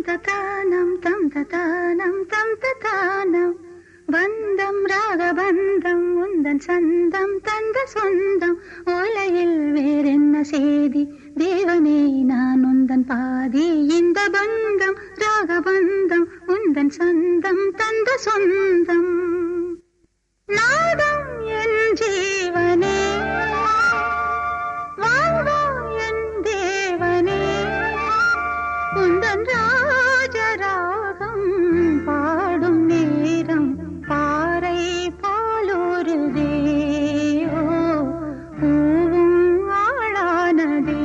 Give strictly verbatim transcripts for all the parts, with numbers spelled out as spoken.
ததானம் தம் ததானம் தம் ததானம் பந்தம் ராகபந்தம் உந்தன் சந்தம் தந்த சொந்தம் ஓலையில் வேறென்ன செய்தி தேவனே நான் உந்தன் பாதி இந்த பந்தம் ராகபந்தம் உந்தன் சந்தம் தந்த சொந்தம் நாதம் என் ஜீவனே வாழ்வோ என் தேவனே உந்தன் ராஜராகம் பாடும் நேரம் பாறை போலொருதே பூவும் ஆளானதே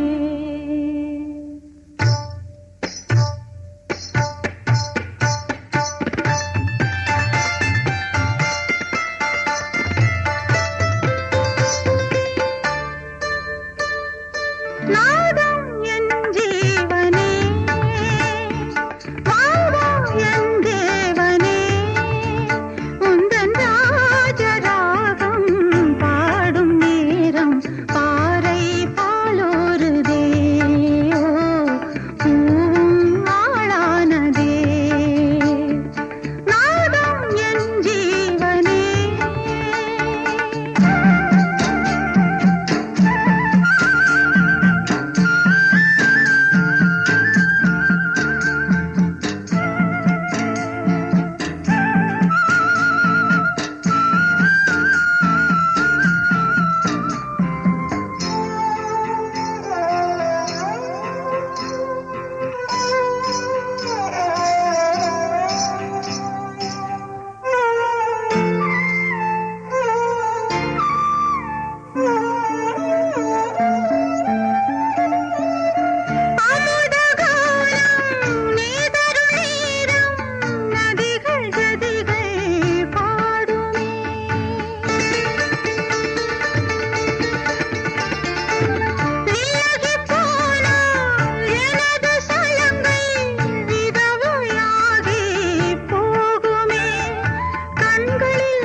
நாதம் என் ஜீவனே வாழ்வோ என் தேவனே உந்தன் ராஜராகம் பாடும் நேரம் பாறை போலொருதே பூவும் ஆளானதே நாதம் என் ஜீவனே கண்களில்